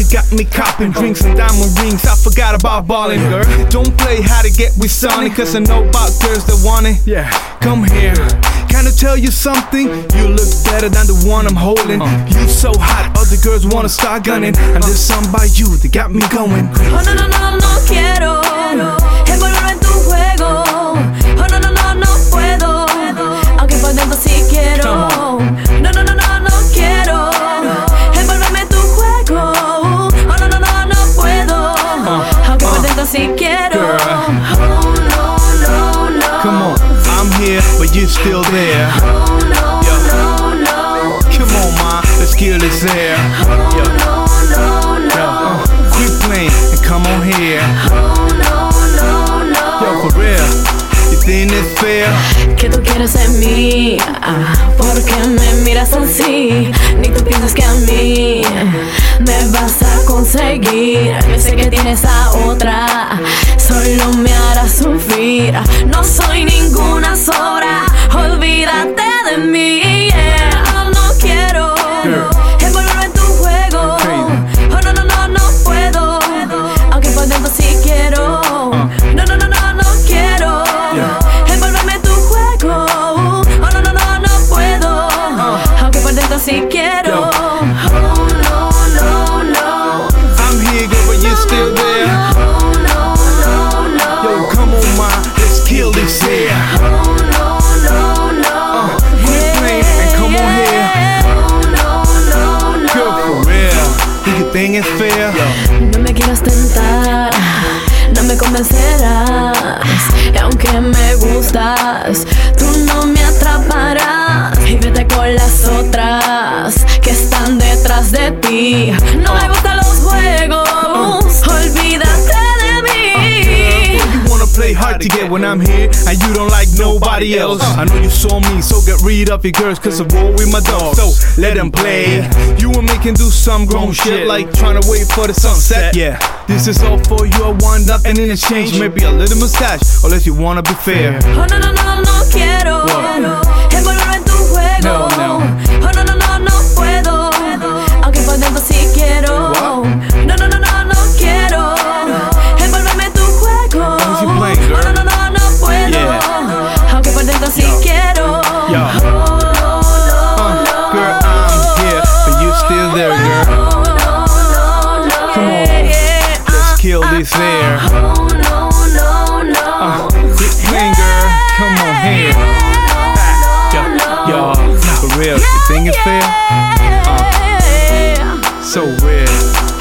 got me copping drinks and diamond rings. I forgot about ballin', girl. Don't play how to get with Sonny, cause I know about girls that want it. Yeah, come here. Can I tell you something? You look better than the one I'm holding. You so hot, other girls wanna start gunning. And there's something by you that got me going crazy. Oh no, no, no, no quiero envolverme en tu juego. Oh no, no, no, no puedo, aunque por dentro sí quiero. No, no, no, no, no quiero envolverme en tu juego. Oh no, no, no, no puedo, aunque por dentro sí quiero. Oh no, no, no. Come on, I'm here, but you're still there. Oh no, no, no. Come on, ma, let's kill this air. Oh no, no, no. Quit playing and come on here. Oh no, no, no. Yo, for real, you think it's fair? Que tú quieres en mí, porque me miras así. Ni tú piensas que a mí me vas a conseguir. Yo sé que tienes a otra, solo me harás sufrir. No soy ninguna sobra, olvídate de mí. Yeah. No quiero envolverme en tu juego. Oh no, no, no, no puedo, aunque por dentro sí quiero. No, no, no, no, no quiero envolverme en tu juego. Oh no, no, no, no puedo, aunque por dentro sí quiero. Oh no, no, no. I'm here, girl, but you're still there. Oh no, no, no. Yo, come on, ma, let's kill this air. Oh no, no, no. Quit playing and come on here. Oh no, no, no. Girl, for real, do you think it's fair? No me quieras tentar, no me convencerás. Y aunque me gustas, tú no me atraparás. Y vete con las otras que están detrás de ti. No me gustan los juegos, olvídate de mí. You wanna play hard to get when I'm here, and you don't like nobody else. I know you saw me, so get rid of your girls, cause I roll with my dogs, so let them play. You and me can do some grown shit, like trying to wait for the sunset. Yeah, this is all for you, I want nothing in exchange. Maybe a little mustache, unless you wanna be fair. Oh no, no, no, no quiero envolverme en tu juego. No, no. Oh no, no, no, no puedo, aunque por dentro sí quiero. No, no, no, no, no quiero envolverme en tu juego. What you playing, girl? Oh no, no, no, no puedo, aunque por dentro sí quiero. Yo. Oh no, no, Girl, I'm here, but you still there, girl. no, no, no. Come on, let's kill this air. Oh no, no, no. Quit playing, girl, come on here. Yo, for real, you think it's fair? So real.